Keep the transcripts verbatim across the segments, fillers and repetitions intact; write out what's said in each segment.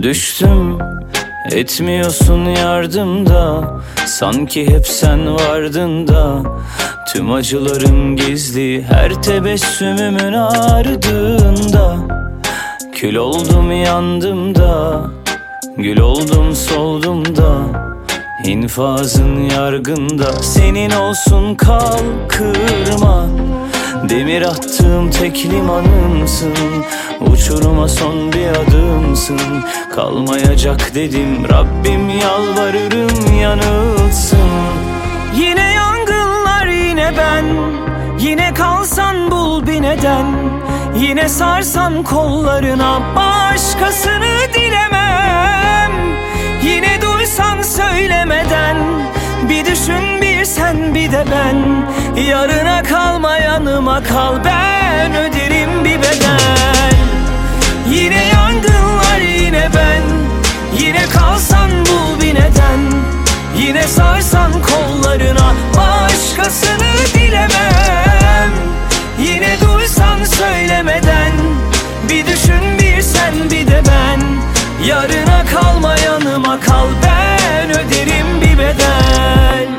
Düştüm, etmiyorsun yardımda. Sanki hep sen vardın da. Tüm acılarım gizli, her tebessümümün ardında. Kül oldum yandım da, gül oldum soldum da. İnfazın yargında, senin olsun kal kırma. Demir attığım tek limanımsın, uçuruma son bir adımsın. Kalmayacak dedim, Rabbim yalvarırım yanılsın. Yine yangınlar, yine ben, yine kalsan bul bir neden. Yine sarsan kollarına, başkasını dilemem. Yine duysan söylemeden, bir düşün bir sen bir de ben. Yarına kalma yanıma kal, ben öderim bir bedel. Yine yangınlar, yine ben, yine kalsan bul bir neden. Yine sarsan kollarına, başkasını dilemem. Yine duysan söylemeden, bir düşün bir sen bir de ben. Yarına kalma yanıma kal, ben öderim bir bedel.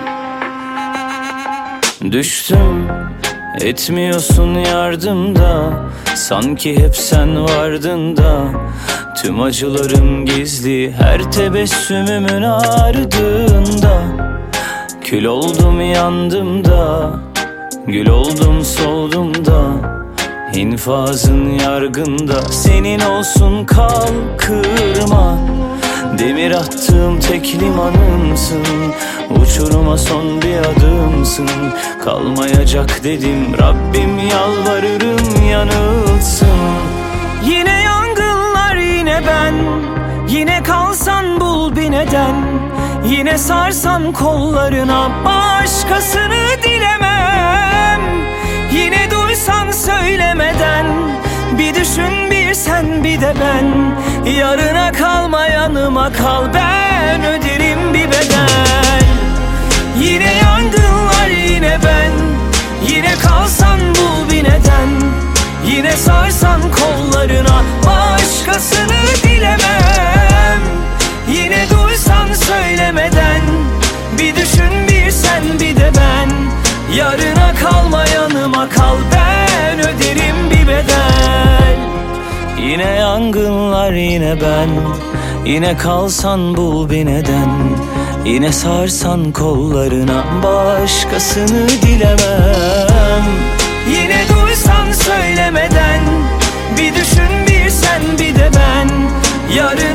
Düştüm, etmiyorsun yardımda. Sanki hep sen vardın da. Tüm acılarım gizli, her tebessümümün ardında. Kül oldum yandım da, gül oldum soldum da. İnfazın yargında, senin olsun kal kırma. Demir attığım tek limanımsın, uçuruma son bir adımsın. Kalmayacak dedim, Rabbim yalvarırım yanılsın. Yine yangınlar, yine ben, yine kalsan bul bir neden. Yine sarsan kollarına, başkasını dilemem. Yine duysan söylemeden, bir düşün bir sen bir de ben. Yarına kalma yanıma kal, ben öderim bir bedel. Yine yangınlar, yine ben, yine kalsan bul bir neden. Yine sarsan kollarına, başkasını dilemem. Yine duysan söylemeden, bir düşün bir sen bir de ben. Yarına kalma yanıma kal, ben öderim bir bedel. Yine yangınlar, yine ben, yine kalsan bul bir neden. Yine sarsan kollarına, başkasını dilemem. Yine duysan söylemeden, bir düşün bir sen bir de ben. Yarın